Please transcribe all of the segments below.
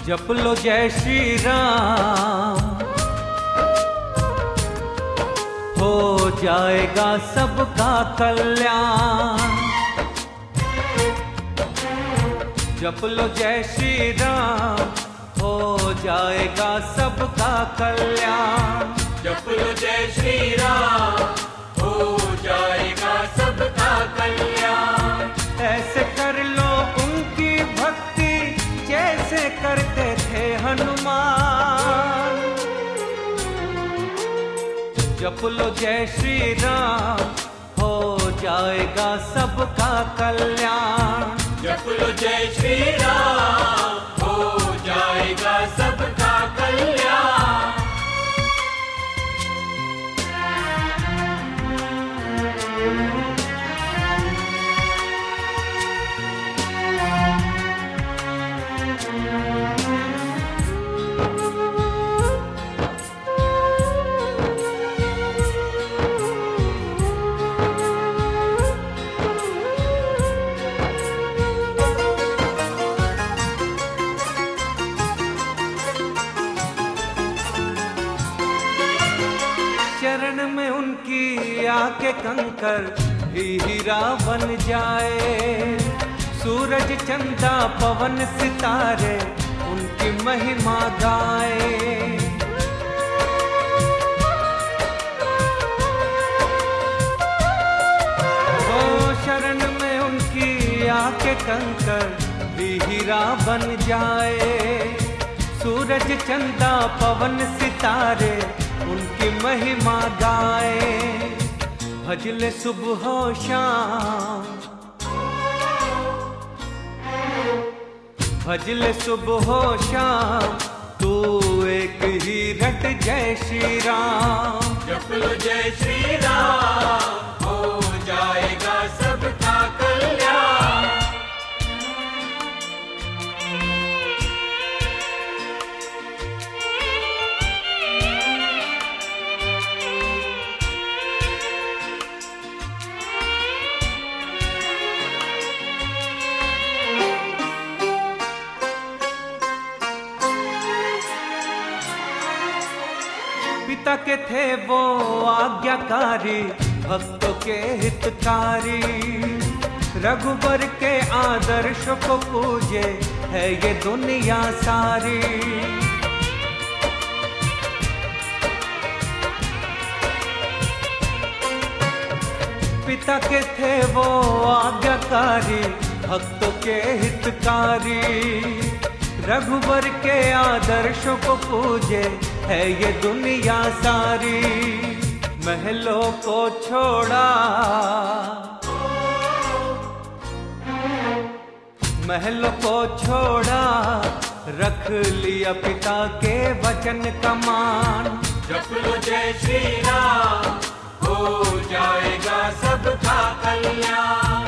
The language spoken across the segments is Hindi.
जप लो जय श्री राम, हो जाएगा सबका कल्याण। जप लो जय श्री राम, हो जाएगा सबका कल्याण। जप लो जय श्री राम, हो जाएगा सबका कल्याण। ऐसे कर लो उनकी भक्ति जैसे करते थे हनुमान। जप लो जय श्री राम, हो जाएगा सबका कल्याण। जप लो जय श्री राम, हो जाएगा सबका कल्याण। चरण में उनकी आके कंकर ही हीरा बन जाए। सूरज चंदा पवन सितारे उनकी महिमा गाए। ओ शरण में उनकी आके कंकर ही हीरा बन जाए। सूरज चंदा पवन सितारे उनकी महिमा गाए। भजले सुबह शाम, भजले सुबह शाम, तू एक ही रट जय श्री राम। जप लो जय श्री राम, हो जाएगा सबका कल्याण। पिता के थे वो आज्ञाकारी, भक्तों के हितकारी। रघुबर के आदर्श को पूजे है ये दुनिया सारी। पिता के थे वो आज्ञाकारी, भक्तों के हितकारी। रघुबर के आदर्शों को पूजे है ये दुनिया सारी। महलों को छोड़ा, महलों को छोड़ा, रख लिया पिता के वचन का मान। जप लो जय श्री राम, हो जाएगा सबका कल्याण।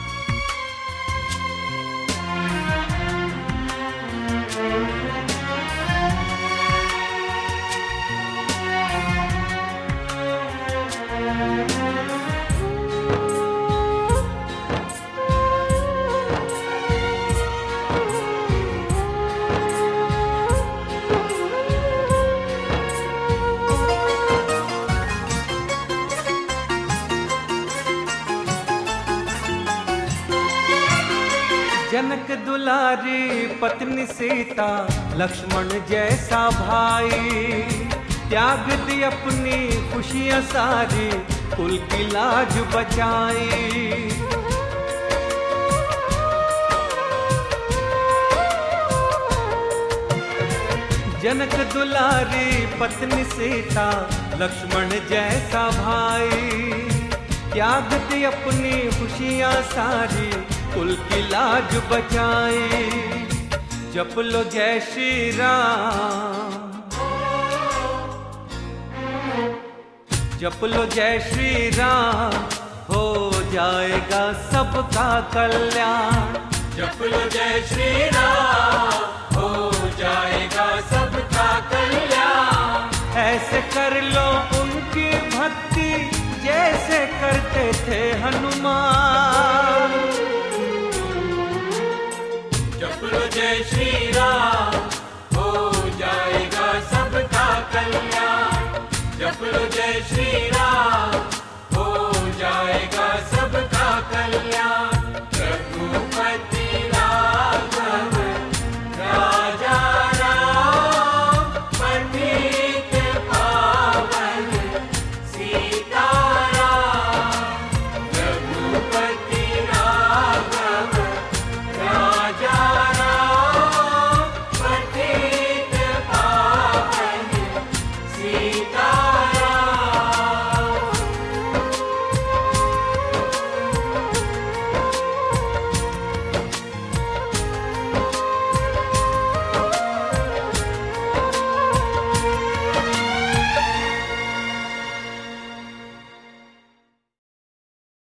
जनक दुलारी पत्नी सीता, लक्ष्मण जैसा भाई। त्याग दी अपनी खुशियां सारी, कुल की लाज बचाई। जनक दुलारी पत्नी सीता, लक्ष्मण जैसा भाई। त्याग दी अपनी खुशियां सारी, कुल की लाज बचाई। जप लो जय श्री राम, जप लो जय श्री राम, हो जाएगा सबका कल्याण। जप लो जय श्री राम, हो जाएगा सबका कल्याण। ऐसे कर लो उनकी भक्ति जैसे करते थे हनुमान। जप लो जय श्री राम, लो जय श्री राम।